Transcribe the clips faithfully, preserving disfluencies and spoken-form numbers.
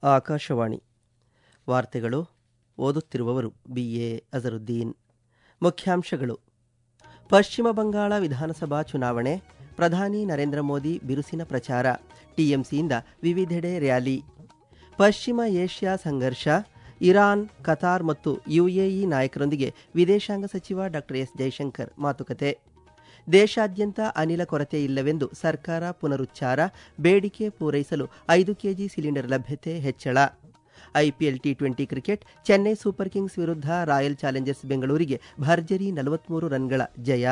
ಆಕಾಶವಾಣಿ ವಾರ್ತೆಗಳು. ಓದುತ್ತಿರುವವರು B A Azharuddin. ಮುಖ್ಯಾಂಶಗಳು: ಪಶ್ಚಿಮ ಬಂಗಾಳ ವಿಧಾನಸಭಾ ಚುನಾವಣೆ, ಪ್ರಧಾನಿ ನರೇಂದ್ರ ಮೋದಿ ಬಿರುಸಿನ ಪ್ರಚಾರ, ಟಿಎಂಸಿಯಿಂದ ವಿವಿಧೆಡೆ ರ್ಯಾಲಿ. ಪಶ್ಚಿಮ ಏಷ್ಯಾ ಸಂಘರ್ಷ, ಇರಾನ್, ಕತಾರ್ ಮತ್ತು ಯುಎಇ ನಾಯಕರೊಂದಿಗೆ ವಿದೇಶಾಂಗ ಸಚಿವ ಡಾ ಎಸ್ ಜೈಶಂಕರ್ ಮಾತುಕತೆ. ದೇಶಾದ್ಯಂತ ಅನಿಲ ಕೊರತೆ ಇಲ್ಲವೆಂದು ಸರ್ಕಾರ ಪುನರುಚ್ಚಾರ, ಬೇಡಿಕೆ ಪೂರೈಸಲು ಐದು ಕೆಜಿ ಸಿಲಿಂಡರ್ ಲಭ್ಯತೆ ಹೆಚ್ಚಳ. IPL T twenty cricket, Chennai Super Kings ವಿರುದ್ಧ ರಾಯಲ್ ಚಾಲೆಂಜರ್ಸ್ ಬೆಂಗಳೂರಿಗೆ ಭರ್ಜರಿ ನಲವತ್ಮೂರು ರನ್ಗಳ ಜಯ.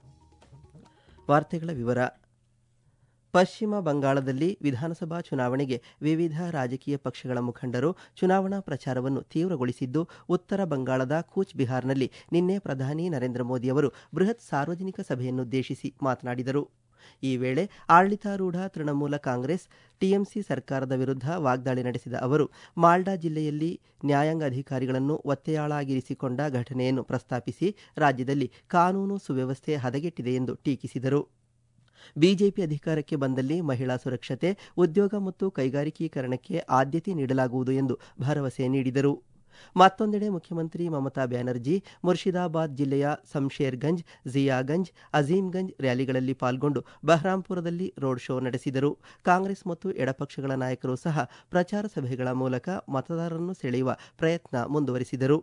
ವಾರ್ತೆಗಳ ವಿವರ. ಪಶ್ಚಿಮ ಬಂಗಾಳದಲ್ಲಿ ವಿಧಾನಸಭಾ ಚುನಾವಣೆಗೆ ವಿವಿಧ ರಾಜಕೀಯ ಪಕ್ಷಗಳ ಮುಖಂಡರು ಚುನಾವಣಾ ಪ್ರಚಾರವನ್ನು ತೀವ್ರಗೊಳಿಸಿದ್ದು, ಉತ್ತರ ಬಂಗಾಳದ ಕೂಚ್ ಬಿಹಾರ್ನಲ್ಲಿ ನಿನ್ನೆ ಪ್ರಧಾನಿ ನರೇಂದ್ರ ಮೋದಿ ಅವರು ಬೃಹತ್ ಸಾರ್ವಜನಿಕ ಸಭೆಯನ್ನುದ್ದೇಶಿಸಿ ಮಾತನಾಡಿದರು. ಈ ವೇಳೆ ಆಡಳಿತಾರೂಢ ತೃಣಮೂಲ ಕಾಂಗ್ರೆಸ್ ಟಿಎಂಸಿ ಸರ್ಕಾರದ ವಿರುದ್ಧ ವಾಗ್ದಾಳಿ ನಡೆಸಿದ ಅವರು, ಮಾಲ್ಡಾ ಜಿಲ್ಲೆಯಲ್ಲಿ ನ್ಯಾಯಾಂಗ ಅಧಿಕಾರಿಗಳನ್ನು ಒತ್ತೆಯಾಳಾಗಿರಿಸಿಕೊಂಡ ಘಟನೆಯನ್ನು ಪ್ರಸ್ತಾಪಿಸಿ ರಾಜ್ಯದಲ್ಲಿ ಕಾನೂನು ಸುವ್ಯವಸ್ಥೆ ಹದಗೆಟ್ಟಿದೆ ಎಂದು ಟೀಕಿಸಿದರು. ಬಿಜೆಪಿ ಅಧಿಕಾರಕ್ಕೆ ಬಂದಲ್ಲಿ ಮಹಿಳಾ ಸುರಕ್ಷತೆ, ಉದ್ಯೋಗ ಮತ್ತು ಕೈಗಾರಿಕೀಕರಣಕ್ಕೆ ಆದ್ಯತೆ ನೀಡಲಾಗುವುದು ಎಂದು ಭರವಸೆ ನೀಡಿದರು. ಮತ್ತೊಂದೆಡೆ ಮುಖ್ಯಮಂತ್ರಿ ಮಮತಾ ಬ್ಯಾನರ್ಜಿ ಮುರ್ಷಿದಾಬಾದ್ ಜಿಲ್ಲೆಯ ಶಂಷೇರ್ಗಂಜ್, ಜಿಯಾಗಂಜ್, ಅಜೀಂಗಂಜ್ ರ್ಯಾಲಿಗಳಲ್ಲಿ ಪಾಲ್ಗೊಂಡು ಬಹರಾಂಪುರದಲ್ಲಿ ರೋಡ್ ಶೋ ನಡೆಸಿದರು. ಕಾಂಗ್ರೆಸ್ ಮತ್ತು ಎಡಪಕ್ಷಗಳ ನಾಯಕರು ಸಹ ಪ್ರಚಾರ ಸಭೆಗಳ ಮೂಲಕ ಮತದಾರರನ್ನು ಸೆಳೆಯುವ ಪ್ರಯತ್ನ ಮುಂದುವರಿಸಿದರು.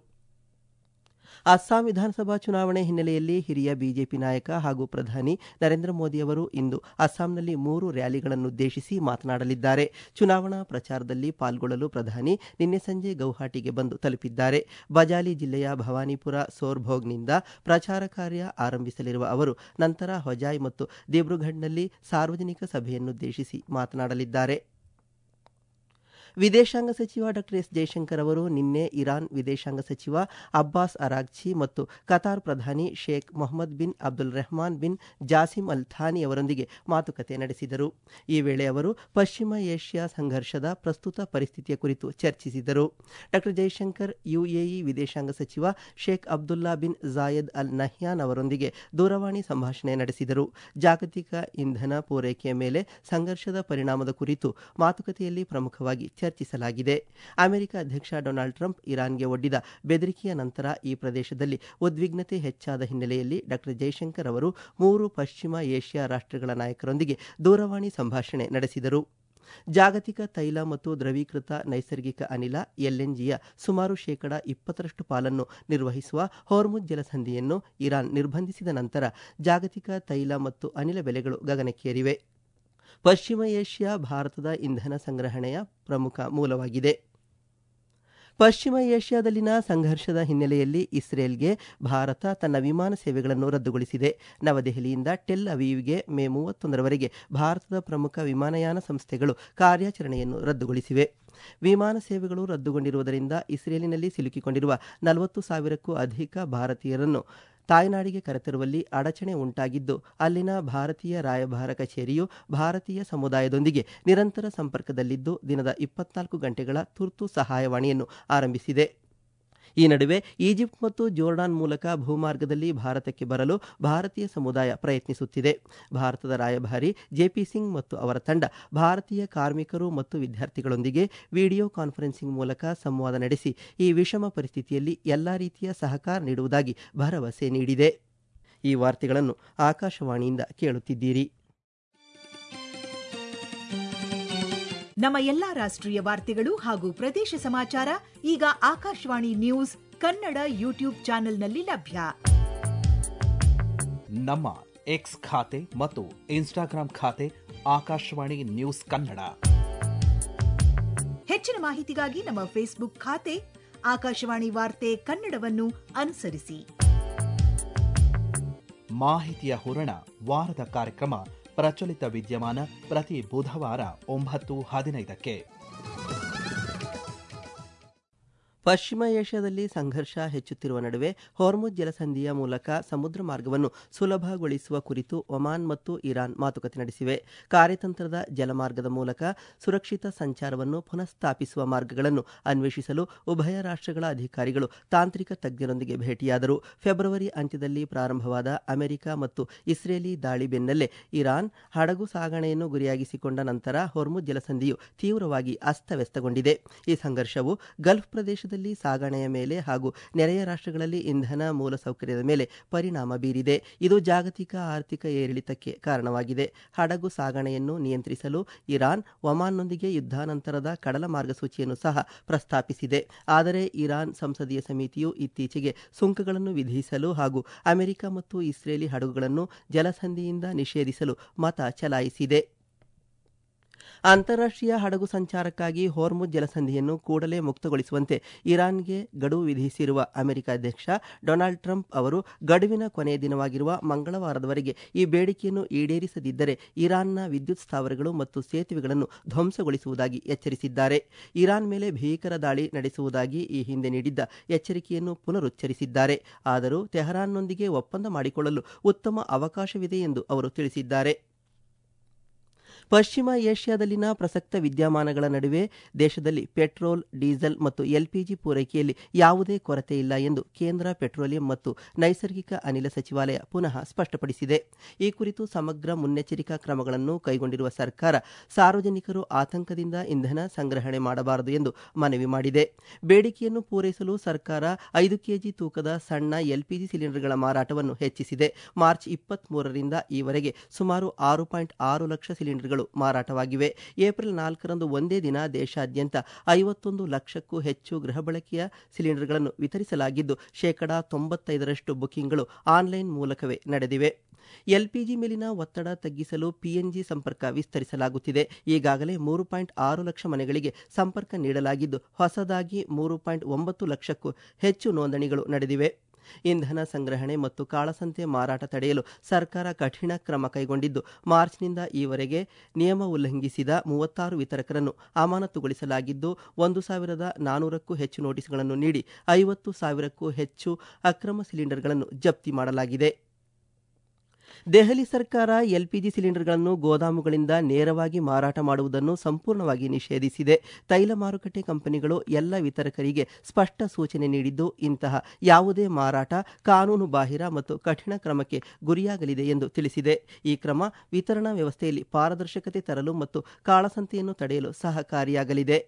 ಅಸ್ಸಾಂ ವಿಧಾನಸಭಾ ಚುನಾವಣೆ ಹಿನ್ನೆಲೆಯಲ್ಲಿ ಹಿರಿಯ ಬಿಜೆಪಿ ನಾಯಕ ಹಾಗೂ ಪ್ರಧಾನಿ ನರೇಂದ್ರ ಮೋದಿ ಅವರು ಇಂದು ಅಸ್ಸಾಂನಲ್ಲಿ ಮೂರು ರ್ಯಾಲಿಗಳನ್ನುದ್ದೇಶಿಸಿ ಮಾತನಾಡಲಿದ್ದಾರೆ. ಚುನಾವಣಾ ಪ್ರಚಾರದಲ್ಲಿ ಪಾಲ್ಗೊಳ್ಳಲು ಪ್ರಧಾನಿ ನಿನ್ನೆ ಸಂಜೆ ಗೌಹಾಟಿಗೆ ಬಂದು ತಲುಪಿದ್ದಾರೆ. ಬಜಾಲಿ ಜಿಲ್ಲೆಯ ಭವಾನಿಪುರ ಸೋರ್ಭೋಗ್ನಿಂದ ಪ್ರಚಾರ ಕಾರ್ಯ ಆರಂಭಿಸಲಿರುವ ಅವರು ನಂತರ ಹೊಜಾಯ್ ಮತ್ತು ದಿಬ್ರುಘಡ್ನಲ್ಲಿ ಸಾರ್ವಜನಿಕ ಸಭೆಯನ್ನುದ್ದೇಶಿಸಿ ಮಾತನಾಡಲಿದ್ದಾರೆ. ವಿದೇಶಾಂಗ ಸಚಿವ ಡಾ ಎಸ್ ಜೈಶಂಕರ್ ಅವರು ನಿನ್ನೆ ಇರಾನ್ ವಿದೇಶಾಂಗ ಸಚಿವ ಅಬ್ಬಾಸ್ ಅರಾಗ್ಚಿ ಮತ್ತು ಕತಾರ್ ಪ್ರಧಾನಿ Sheikh Mohammed bin Abdul Rahman bin Jassim Al Thani ಅವರೊಂದಿಗೆ ಮಾತುಕತೆ ನಡೆಸಿದರು. ಈ ವೇಳೆ ಅವರು ಪಶ್ಚಿಮ ಏಷ್ಯಾ ಸಂಘರ್ಷದ ಪ್ರಸ್ತುತ ಪರಿಸ್ಥಿತಿಯ ಕುರಿತು ಚರ್ಚಿಸಿದರು. ಡಾ ಜೈಶಂಕರ್ ಯುಎಇ ವಿದೇಶಾಂಗ ಸಚಿವ Sheikh Abdullah bin Zayed Al Nahyan ಅವರೊಂದಿಗೆ ದೂರವಾಣಿ ಸಂಭಾಷಣೆ ನಡೆಸಿದರು. ಜಾಗತಿಕ ಇಂಧನ ಪೂರೈಕೆಯ ಮೇಲೆ ಸಂಘರ್ಷದ ಪರಿಣಾಮದ ಕುರಿತು ಮಾತುಕತೆಯಲ್ಲಿ ಪ್ರಮುಖವಾಗಿ ಚರ್ಚಿಸಲಾಗಿದೆ. ಅಮೆರಿಕ ಅಧ್ಯಕ್ಷ ಡೊನಾಲ್ಡ್ ಟ್ರಂಪ್ ಇರಾನ್ಗೆ ಒಡ್ಡಿದ ಬೆದರಿಕೆಯ ನಂತರ ಈ ಪ್ರದೇಶದಲ್ಲಿ ಉದ್ವಿಗ್ನತೆ ಹೆಚ್ಚಾದ ಹಿನ್ನೆಲೆಯಲ್ಲಿ ಡಾ ಜೈಶಂಕರ್ ಅವರು ಮೂರು ಪಶ್ಚಿಮ ಏಷ್ಯಾ ರಾಷ್ಟ್ರಗಳ ನಾಯಕರೊಂದಿಗೆ ದೂರವಾಣಿ ಸಂಭಾಷಣೆ ನಡೆಸಿದರು. ಜಾಗತಿಕ ತೈಲ ಮತ್ತು ದ್ರವೀಕೃತ ನೈಸರ್ಗಿಕ ಅನಿಲ ಎಲ್ಎನ್ಜಿಯ ಸುಮಾರು ಶೇಕಡ ಇಪ್ಪತ್ತರಷ್ಟು ಪಾಲನ್ನು ನಿರ್ವಹಿಸುವ ಹೋರ್ಮುಜ್ ಜಲಸಂಧಿಯನ್ನು ಇರಾನ್ ನಿರ್ಬಂಧಿಸಿದ ನಂತರ ಜಾಗತಿಕ ತೈಲ ಮತ್ತು ಅನಿಲ ಬೆಲೆಗಳು ಗಗನಕ್ಕೇರಿವೆ. ಪಶ್ಚಿಮ ಏಷ್ಯಾ ಭಾರತದ ಇಂಧನ ಸಂಗ್ರಹಣೆಯ ಪ್ರಮುಖ ಮೂಲವಾಗಿದೆ. ಪಶ್ಚಿಮ ಏಷ್ಯಾದಲ್ಲಿನ ಸಂಘರ್ಷದ ಹಿನ್ನೆಲೆಯಲ್ಲಿ ಇಸ್ರೇಲ್ಗೆ ಭಾರತ ತನ್ನ ವಿಮಾನ ಸೇವೆಗಳನ್ನು ರದ್ದುಗೊಳಿಸಿದೆ. ನವದೆಹಲಿಯಿಂದ ಟೆಲ್ ಅವೀವ್ಗೆ ಮೇ ಮೂವತ್ತೊಂದರವರೆಗೆ ಭಾರತದ ಪ್ರಮುಖ ವಿಮಾನಯಾನ ಸಂಸ್ಥೆಗಳು ಕಾರ್ಯಾಚರಣೆಯನ್ನು ರದ್ದುಗೊಳಿಸಿವೆ. ವಿಮಾನ ಸೇವೆಗಳು ರದ್ದುಗೊಂಡಿರುವುದರಿಂದ ಇಸ್ರೇಲಿನಲ್ಲಿ ಸಿಲುಕಿಕೊಂಡಿರುವ ನಲವತ್ತು ಸಾವಿರಕ್ಕೂ ಅಧಿಕ ಭಾರತೀಯರನ್ನು ತಾಯ್ನಾಡಿಗೆ ಕರೆತರುವಲ್ಲಿ ಅಡಚಣೆ ಉಂಟಾಗಿದ್ದು, ಅಲ್ಲಿನ ಭಾರತೀಯ ರಾಯಭಾರ ಕಚೇರಿಯು ಭಾರತೀಯ ಸಮುದಾಯದೊಂದಿಗೆ ನಿರಂತರ ಸಂಪರ್ಕದಲ್ಲಿದ್ದು ದಿನದ ಇಪ್ಪತ್ನಾಲ್ಕು ಗಂಟೆಗಳ ತುರ್ತು ಸಹಾಯವಾಣಿಯನ್ನು ಆರಂಭಿಸಿದೆ. ಈ ನಡುವೆ ಈಜಿಪ್ಟ್ ಮತ್ತು ಜೋರ್ಡಾನ್ ಮೂಲಕ ಭೂಮಾರ್ಗದಲ್ಲಿ ಭಾರತಕ್ಕೆ ಬರಲು ಭಾರತೀಯ ಸಮುದಾಯ ಪ್ರಯತ್ನಿಸುತ್ತಿದೆ. ಭಾರತದ ರಾಯಭಾರಿ ಜೆಪಿ ಸಿಂಗ್ ಮತ್ತು ಅವರ ತಂಡ ಭಾರತೀಯ ಕಾರ್ಮಿಕರು ಮತ್ತು ವಿದ್ಯಾರ್ಥಿಗಳೊಂದಿಗೆ ವಿಡಿಯೋ ಕಾನ್ಫರೆನ್ಸಿಂಗ್ ಮೂಲಕ ಸಂವಾದ ನಡೆಸಿ ಈ ವಿಷಮ ಪರಿಸ್ಥಿತಿಯಲ್ಲಿ ಎಲ್ಲಾ ರೀತಿಯ ಸಹಕಾರ ನೀಡುವುದಾಗಿ ಭರವಸೆ ನೀಡಿದೆ. ಈ ವಾರ್ತೆಗಳನ್ನು ಆಕಾಶವಾಣಿಯಿಂದ ಕೇಳುತ್ತಿದ್ದೀರಿ. ನಮ್ಮ ಎಲ್ಲಾ ರಾಷ್ಟ್ರೀಯ ವಾರ್ತೆಗಳು ಹಾಗೂ ಪ್ರದೇಶ ಸಮಾಚಾರ ಈಗ ಆಕಾಶವಾಣಿ ನ್ಯೂಸ್ ಕನ್ನಡ ಯೂಟ್ಯೂಬ್ ಚಾನೆಲ್ನಲ್ಲಿ ಲಭ್ಯ. ನಮ್ಮ ಎಕ್ಸ್ ಖಾತೆ ಮತ್ತು ಇನ್ಸ್ಟಾಗ್ರಾಂ ಖಾತೆ ಆಕಾಶವಾಣಿ ನ್ಯೂಸ್ ಕನ್ನಡ. ಹೆಚ್ಚಿನ ಮಾಹಿತಿಗಾಗಿ ನಮ್ಮ ಫೇಸ್ಬುಕ್ ಖಾತೆ ಆಕಾಶವಾಣಿ ವಾರ್ತೆ ಕನ್ನಡವನ್ನು ಅನುಸರಿಸಿ. ಮಾಹಿತಿಯ ಹೂರಣ ವಾರದ ಕಾರ್ಯಕ್ರಮ ಪ್ರಚಲಿತ ವಿದ್ಯಮಾನ ಪ್ರತಿ ಬುಧವಾರ ಒಂಬತ್ತು ಹದಿನೈದಕ್ಕೆ. ಪಶ್ಚಿಮ ಏಷ್ಯಾದಲ್ಲಿ ಸಂಘರ್ಷ ಹೆಚ್ಚುತ್ತಿರುವ ನಡುವೆ ಹೊರ್ಮುಜ್ ಜಲಸಂಧಿಯ ಮೂಲಕ ಸಮುದ್ರ ಮಾರ್ಗವನ್ನು ಸುಲಭಗೊಳಿಸುವ ಕುರಿತು ಒಮಾನ್ ಮತ್ತು ಇರಾನ್ ಮಾತುಕತೆ ನಡೆಸಿವೆ. ಕಾರ್ಯತಂತ್ರದ ಜಲಮಾರ್ಗದ ಮೂಲಕ ಸುರಕ್ಷಿತ ಸಂಚಾರವನ್ನು ಪುನಃಸ್ಥಾಪಿಸುವ ಮಾರ್ಗಗಳನ್ನು ಅನ್ವೇಷಿಸಲು ಉಭಯ ರಾಷ್ಟ್ರಗಳ ಅಧಿಕಾರಿಗಳು ತಾಂತ್ರಿಕ ತಜ್ಞರೊಂದಿಗೆ ಭೇಟಿಯಾದರು. ಫೆಬ್ರವರಿ ಅಂತ್ಯದಲ್ಲಿ ಪ್ರಾರಂಭವಾದ ಅಮೆರಿಕ ಮತ್ತು ಇಸ್ರೇಲಿ ದಾಳಿ ಬೆನ್ನಲ್ಲೇ ಇರಾನ್ ಹಡಗು ಸಾಗಣೆಯನ್ನು ಗುರಿಯಾಗಿಸಿಕೊಂಡ ನಂತರ ಹೊರ್ಮುಜ್ ಜಲಸಂಧಿಯು ತೀವ್ರವಾಗಿ ಅಸ್ತವ್ಯಸ್ತಗೊಂಡಿದೆ. ಈ ಸಂಘರ್ಷವು ಗಲ್ಫ್ ಪ್ರದೇಶದಲ್ಲಿ ಸಾಗಣೆಯ ಮೇಲೆ ಹಾಗೂ ನೆರೆಯ ರಾಷ್ಟ್ರಗಳಲ್ಲಿ ಇಂಧನ ಮೂಲಸೌಕರ್ಯದ ಮೇಲೆ ಪರಿಣಾಮ ಬೀರಿದೆ. ಇದು ಜಾಗತಿಕ ಆರ್ಥಿಕ ಏರಿಳಿತಕ್ಕೆ ಕಾರಣವಾಗಿದೆ. ಹಡಗು ಸಾಗಣೆಯನ್ನು ನಿಯಂತ್ರಿಸಲು ಇರಾನ್ ಒಮಾನ್ನೊಂದಿಗೆ ಯುದ್ಧಾನಂತರದ ಕಡಲ ಮಾರ್ಗಸೂಚಿಯನ್ನು ಸಹ ಪ್ರಸ್ತಾಪಿಸಿದೆ. ಆದರೆ ಇರಾನ್ ಸಂಸದೀಯ ಸಮಿತಿಯು ಇತ್ತೀಚೆಗೆ ಸುಂಕಗಳನ್ನು ವಿಧಿಸಲು ಹಾಗೂ ಅಮೆರಿಕ ಮತ್ತು ಇಸ್ರೇಲಿ ಹಡಗುಗಳನ್ನು ಜಲಸಂಧಿಯಿಂದ ನಿಷೇಧಿಸಲು ಮತ ಚಲಾಯಿಸಿದೆ. ಅಂತಾರಾಷ್ಟ್ರೀಯ ಹಡಗು ಸಂಚಾರಕ್ಕಾಗಿ ಹೊರ್ಮುಜ್ ಜಲಸಂಧಿಯನ್ನು ಕೂಡಲೇ ಮುಕ್ತಗೊಳಿಸುವಂತೆ ಇರಾನ್ಗೆ ಗಡುವು ವಿಧಿಸಿರುವ ಅಮೆರಿಕ ಅಧ್ಯಕ್ಷ ಡೊನಾಲ್ಡ್ ಟ್ರಂಪ್ ಅವರು ಗಡುವಿನ ಕೊನೆಯ ದಿನವಾಗಿರುವ ಮಂಗಳವಾರದವರೆಗೆ ಈ ಬೇಡಿಕೆಯನ್ನು ಈಡೇರಿಸದಿದ್ದರೆ ಇರಾನ್ನ ವಿದ್ಯುತ್ ಸ್ಥಾವರಗಳು ಮತ್ತು ಸೇತುವೆಗಳನ್ನು ಧ್ವಂಸಗೊಳಿಸುವುದಾಗಿ ಎಚ್ಚರಿಸಿದ್ದಾರೆ. ಇರಾನ್ ಮೇಲೆ ಭೀಕರ ದಾಳಿ ನಡೆಸುವುದಾಗಿ ಈ ಹಿಂದೆ ನೀಡಿದ್ದ ಎಚ್ಚರಿಕೆಯನ್ನು ಪುನರುಚ್ಚರಿಸಿದ್ದಾರೆ. ಆದರೂ ತೆಹರಾನ್ನೊಂದಿಗೆ ಒಪ್ಪಂದ ಮಾಡಿಕೊಳ್ಳಲು ಉತ್ತಮ ಅವಕಾಶವಿದೆ ಎಂದು ಅವರು ತಿಳಿಸಿದ್ದಾರೆ. ಪಶ್ಚಿಮ ಏಷ್ಯಾದಲ್ಲಿನ ಪ್ರಸಕ್ತ ವಿದ್ಯಮಾನಗಳ ನಡುವೆ ದೇಶದಲ್ಲಿ ಪೆಟ್ರೋಲ್, ಡೀಸೆಲ್ ಮತ್ತು ಎಲ್ಪಿಜಿ ಪೂರೈಕೆಯಲ್ಲಿ ಯಾವುದೇ ಕೊರತೆ ಇಲ್ಲ ಎಂದು ಕೇಂದ್ರ ಪೆಟ್ರೋಲಿಯಂ ಮತ್ತು ನೈಸರ್ಗಿಕ ಅನಿಲ ಸಚಿವಾಲಯ ಪುನಃ ಸ್ಪಷ್ಟಪಡಿಸಿದೆ. ಈ ಕುರಿತು ಸಮಗ್ರ ಮುನ್ನೆಚ್ಚರಿಕಾ ಕ್ರಮಗಳನ್ನು ಕೈಗೊಂಡಿರುವ ಸರ್ಕಾರ ಸಾರ್ವಜನಿಕರು ಆತಂಕದಿಂದ ಇಂಧನ ಸಂಗ್ರಹಣೆ ಮಾಡಬಾರದು ಎಂದು ಮನವಿ ಮಾಡಿದೆ. ಬೇಡಿಕೆಯನ್ನು ಪೂರೈಸಲು ಸರ್ಕಾರ ಐದು ಕೆಜಿ ತೂಕದ ಸಣ್ಣ ಎಲ್ಪಿಜಿ ಸಿಲಿಂಡರ್ಗಳ ಮಾರಾಟವನ್ನು ಹೆಚ್ಚಿಸಿದೆ. ಮಾರ್ಚ್ ಇಪ್ಪತ್ತ್ ಮೂರರಿಂದ ಈವರೆಗೆ ಸುಮಾರು ಆರು ಪಾಯಿಂಟ್ ಆರು ಲಕ್ಷ ಸಿಲಿಂಡರ್ಗಳು ಮಾರಾಟವಾಗಿವೆ. ಏಪ್ರಿಲ್ ನಾಲ್ಕರಂದು ಒಂದೇ ದಿನ ದೇಶಾದ್ಯಂತ ಐವತ್ತೊಂದು ಲಕ್ಷಕ್ಕೂ ಹೆಚ್ಚು ಗೃಹ ಬಳಕೆಯ ಸಿಲಿಂಡರ್ಗಳನ್ನು ವಿತರಿಸಲಾಗಿದ್ದು ಶೇಕಡಾ ತೊಂಬತ್ತೈದರಷ್ಟು ಬುಕಿಂಗ್ಗಳು ಆನ್ಲೈನ್ ಮೂಲಕವೇ ನಡೆದಿವೆ. ಎಲ್ಪಿಜಿ ಮೇಲಿನ ಒತ್ತಡ ತಗ್ಗಿಸಲು ಪಿಎನ್ಜಿ ಸಂಪರ್ಕ ವಿಸ್ತರಿಸಲಾಗುತ್ತಿದೆ. ಈಗಾಗಲೇ ಮೂರು ಪಾಯಿಂಟ್ ಆರು ಲಕ್ಷ ಮನೆಗಳಿಗೆ ಸಂಪರ್ಕ ನೀಡಲಾಗಿದ್ದು ಹೊಸದಾಗಿ ಮೂರು ಪಾಯಿಂಟ್ ಒಂಬತ್ತು ಲಕ್ಷಕ್ಕೂ ಹೆಚ್ಚು ನೋಂದಣಿಗಳು ನಡೆದಿವೆ. ಇಂಧನ ಸಂಗ್ರಹಣೆ ಮತ್ತು ಕಾಳಸಂತೆ ಮಾರಾಟ ತಡೆಯಲು ಸರ್ಕಾರ ಕಠಿಣ ಕ್ರಮ ಕೈಗೊಂಡಿದ್ದು ಮಾರ್ಚ್ನಿಂದ ಈವರೆಗೆ ನಿಯಮ ಉಲ್ಲಂಘಿಸಿದ ಮೂವತ್ತಾರು ವಿತರಕರನ್ನು ಅಮಾನತುಗೊಳಿಸಲಾಗಿದ್ದು ಒಂದು ಸಾವಿರದ ನಾನೂರಕ್ಕೂ ಹೆಚ್ಚು ನೋಟಿಸ್ಗಳನ್ನು ನೀಡಿ ಐವತ್ತು ಸಾವಿರಕ್ಕೂ ಹೆಚ್ಚು ಅಕ್ರಮ ಸಿಲಿಂಡರ್ಗಳನ್ನು ಜಪ್ತಿ ಮಾಡಲಾಗಿದೆ. ದೆಹಲಿ ಸರ್ಕಾರ ಎಲ್ಪಿಜಿ ಸಿಲಿಂಡರ್ಗಳನ್ನು ಗೋದಾಮುಗಳಿಂದ ನೇರವಾಗಿ ಮಾರಾಟ ಮಾಡುವುದನ್ನು ಸಂಪೂರ್ಣವಾಗಿ ನಿಷೇಧಿಸಿದೆ. ತೈಲ ಮಾರುಕಟ್ಟೆ ಕಂಪನಿಗಳು ಎಲ್ಲ ವಿತರಕರಿಗೆ ಸ್ಪಷ್ಟ ಸೂಚನೆ ನೀಡಿದ್ದು ಇಂತಹ ಯಾವುದೇ ಮಾರಾಟ ಕಾನೂನು ಬಾಹಿರ ಮತ್ತು ಕಠಿಣ ಕ್ರಮಕ್ಕೆ ಗುರಿಯಾಗಲಿದೆ ಎಂದು ತಿಳಿಸಿದೆ. ಈ ಕ್ರಮ ವಿತರಣಾ ವ್ಯವಸ್ಥೆಯಲ್ಲಿ ಪಾರದರ್ಶಕತೆ ತರಲು ಮತ್ತು ಕಾಳಸಂತೆಯನ್ನು ತಡೆಯಲು ಸಹಕಾರಿಯಾಗಲಿದೆ.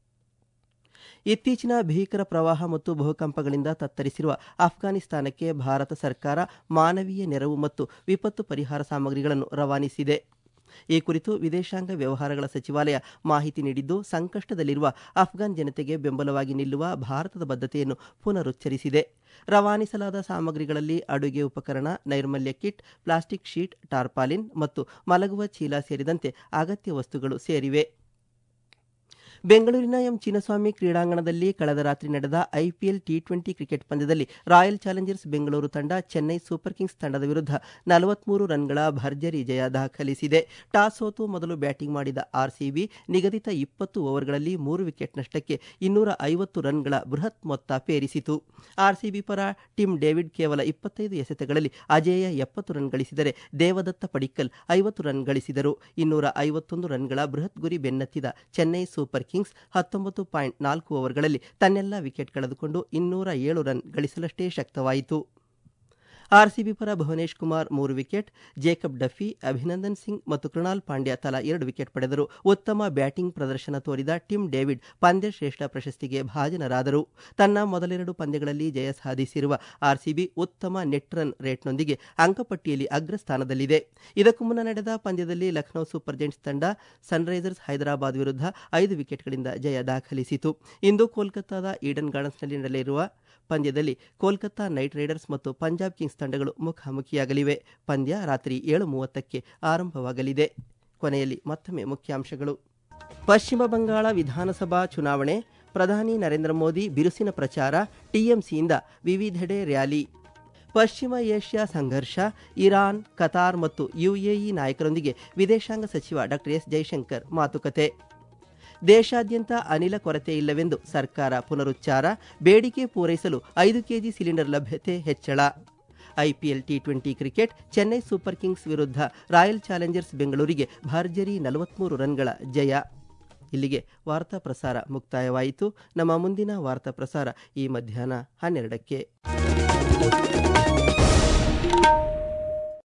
ಇತ್ತೀಚಿನ ಭೀಕರ ಪ್ರವಾಹ ಮತ್ತು ಭೂಕಂಪಗಳಿಂದ ತತ್ತರಿಸಿರುವ ಅಫ್ಘಾನಿಸ್ತಾನಕ್ಕೆ ಭಾರತ ಸರ್ಕಾರ ಮಾನವೀಯ ನೆರವು ಮತ್ತು ವಿಪತ್ತು ಪರಿಹಾರ ಸಾಮಗ್ರಿಗಳನ್ನು ರವಾನಿಸಿದೆ. ಈ ಕುರಿತು ವಿದೇಶಾಂಗ ವ್ಯವಹಾರಗಳ ಸಚಿವಾಲಯ ಮಾಹಿತಿ ನೀಡಿದ್ದು ಸಂಕಷ್ಟದಲ್ಲಿರುವ ಅಫ್ಘಾನ್ ಜನತೆಗೆ ಬೆಂಬಲವಾಗಿ ನಿಲ್ಲುವ ಭಾರತದ ಬದ್ಧತೆಯನ್ನು ಪುನರುಚ್ಚರಿಸಿದೆ. ರವಾನಿಸಲಾದ ಸಾಮಗ್ರಿಗಳಲ್ಲಿ ಅಡುಗೆ ಉಪಕರಣ, ನೈರ್ಮಲ್ಯ ಕಿಟ್, ಪ್ಲಾಸ್ಟಿಕ್ ಶೀಟ್, ಟಾರ್ಪಾಲಿನ್ ಮತ್ತು ಮಲಗುವ ಚೀಲ ಸೇರಿದಂತೆ ಅಗತ್ಯ ವಸ್ತುಗಳು ಸೇರಿವೆ. ಬೆಂಗಳೂರಿನ ಎಂ ಚಿನ್ನಸ್ವಾಮಿ ಕ್ರೀಡಾಂಗಣದಲ್ಲಿ ಕಳೆದ ರಾತ್ರಿ ನಡೆದ ಐಪಿಎಲ್ ಟಿ ಟ್ವೆಂಟಿ ಕ್ರಿಕೆಟ್ ಪಂದ್ಯದಲ್ಲಿ ರಾಯಲ್ ಚಾಲೆಂಜರ್ಸ್ ಬೆಂಗಳೂರು ತಂಡ ಚೆನ್ನೈ ಸೂಪರ್ ಕಿಂಗ್ಸ್ ತಂಡದ ವಿರುದ್ಧ ನಲವತ್ಮೂರು ರನ್ಗಳ ಭರ್ಜರಿ ಜಯ ದಾಖಲಿಸಿದೆ. ಟಾಸ್ ಸೋತು ಮೊದಲು ಬ್ಯಾಟಿಂಗ್ ಮಾಡಿದ ಆರ್ಸಿಬಿ ನಿಗದಿತ ಇಪ್ಪತ್ತು ಓವರ್ಗಳಲ್ಲಿ ಮೂರು ವಿಕೆಟ್ ನಷ್ಟಕ್ಕೆ ಇನ್ನೂರ ಐವತ್ತು ರನ್ಗಳ ಬೃಹತ್ ಮೊತ್ತ ಪೇರಿಸಿತು. ಆರ್ಸಿಬಿ ಪರ ಟಿಮ್ ಡೇವಿಡ್ ಕೇವಲ ಇಪ್ಪತ್ತೈದು ಎಸೆತಗಳಲ್ಲಿ ಅಜೇಯ ಎಪ್ಪತ್ತು ರನ್ ಗಳಿಸಿದರೆ ದೇವದತ್ತ ಪಡಿಕ್ಕಲ್ ಐವತ್ತು ರನ್ ಗಳಿಸಿದರು. ಇನ್ನೂರ ಐವತ್ತೊಂದು ರನ್ಗಳ ಬೃಹತ್ ಗುರಿ ಬೆನ್ನತ್ತಿದ ಚೆನ್ನೈ ಸೂಪರ್ ಕಿಂಗ್ಸ್ ಹತ್ತೊಂಬತ್ತು ಪಾಯಿಂಟ್ ನಾಲ್ಕು ಓವರ್ಗಳಲ್ಲಿ ತನ್ನೆಲ್ಲ ವಿಕೆಟ್ ಕಳೆದುಕೊಂಡು ಇನ್ನೂರ ಏಳು ರನ್ ಗಳಿಸಲಷ್ಟೇ ಶಕ್ತವಾಯಿತು. ಆರ್ಸಿಬಿ ಪರ ಭುವನೇಶ್ ಕುಮಾರ್ ಮೂರು wicket, Jacob Duffy, Abhinandan Singh ಮತ್ತು ಕೃಣಾಲ್ ಪಾಂಡ್ಯ ತಲಾ ಎರಡು ವಿಕೆಟ್ ಪಡೆದರು. ಉತ್ತಮ ಬ್ಯಾಟಿಂಗ್ ಪ್ರದರ್ಶನ ತೋರಿದ ಟಿಮ್ ಡೇವಿಡ್ ಪಂದ್ಯ ಶ್ರೇಷ್ಠ ಪ್ರಶಸ್ತಿಗೆ ಭಾಜನರಾದರು. ತನ್ನ ಮೊದಲೆರಡು ಪಂದ್ಯಗಳಲ್ಲಿ ಜಯ ಸಾಧಿಸಿರುವ ಆರ್ಸಿಬಿ ಉತ್ತಮ ನೆಟ್ ರನ್ ರೇಟ್ನೊಂದಿಗೆ ಅಂಕಪಟ್ಟಿಯಲ್ಲಿ ಅಗ್ರಸ್ಥಾನದಲ್ಲಿದೆ. ಇದಕ್ಕೂ ಮುನ್ನ ನಡೆದ ಪಂದ್ಯದಲ್ಲಿ ಲಖನೌ ಸೂಪರ್ ಜೈಂಟ್ಸ್ ತಂಡ ಸನ್ರೈಸರ್ಸ್ ಹೈದರಾಬಾದ್ ವಿರುದ್ಧ ಐದು ವಿಕೆಟ್ಗಳಿಂದ ಜಯ ದಾಖಲಿಸಿತು. ಇಂದು ಕೋಲ್ಕತ್ತಾದ ಈಡನ್ ಗಾರ್ಡನ್ಸ್ನಲ್ಲಿ ನಡೆಯಲಿರುವ ಪಂದ್ಯದಲ್ಲಿ ಕೋಲ್ಕತ್ತಾ ನೈಟ್ ರೈಡರ್ಸ್ ಮತ್ತು ಪಂಜಾಬ್ ಕಿಂಗ್ಸ್ ತಂಡಗಳು ಮುಖಾಮುಖಿಯಾಗಲಿವೆ. ಪಂದ್ಯ ರಾತ್ರಿ ಏಳು ಮೂವತ್ತಕ್ಕೆ ಆರಂಭವಾಗಲಿದೆ. ಕೊನೆಯಲ್ಲಿ ಮತ್ತೊಮ್ಮೆ ಮುಖ್ಯಾಂಶಗಳು. ಪಶ್ಚಿಮ ಬಂಗಾಳ ವಿಧಾನಸಭಾ ಚುನಾವಣೆ, ಪ್ರಧಾನಿ ನರೇಂದ್ರ ಮೋದಿ ಬಿರುಸಿನ ಪ್ರಚಾರ, ಟಿಎಂಸಿಯಿಂದ ವಿವಿಧೆಡೆ ರ್ಯಾಲಿ. ಪಶ್ಚಿಮ ಏಷ್ಯಾ ಸಂಘರ್ಷ, ಇರಾನ್, ಕತಾರ್ ಮತ್ತು ಯುಎಇ ನಾಯಕರೊಂದಿಗೆ ವಿದೇಶಾಂಗ ಸಚಿವ ಡಾ ಎಸ್ ಜೈಶಂಕರ್ ಮಾತುಕತೆ. ದೇಶಾದ್ಯಂತ ಅನಿಲ ಕೊರತೆ ಇಲ್ಲವೆಂದು ಸರ್ಕಾರ ಪುನರುಚ್ಚಾರ, ಬೇಡಿಕೆ ಪೂರೈಸಲು ಐದು ಕೆಜಿ ಸಿಲಿಂಡರ್ ಲಭ್ಯತೆ ಹೆಚ್ಚಳ. IPL T twenty cricket, Chennai Super Kings ವಿರುದ್ಧ ರಾಯಲ್ ಚಾಲೆಂಜರ್ಸ್ ಬೆಂಗಳೂರಿಗೆ ಭರ್ಜರಿ ನಲವತ್ಮೂರು ರನ್ಗಳ ಜಯ. ಇಲ್ಲಿಗೆ ವಾರ್ತಾ ಪ್ರಸಾರ ಮುಕ್ತಾಯವಾಯಿತು. ನಮ್ಮ ಮುಂದಿನ ವಾರ್ತಾ ಪ್ರಸಾರ ಈ ಮಧ್ಯಾಹ್ನ ಹನ್ನೆರಡಕ್ಕೆ.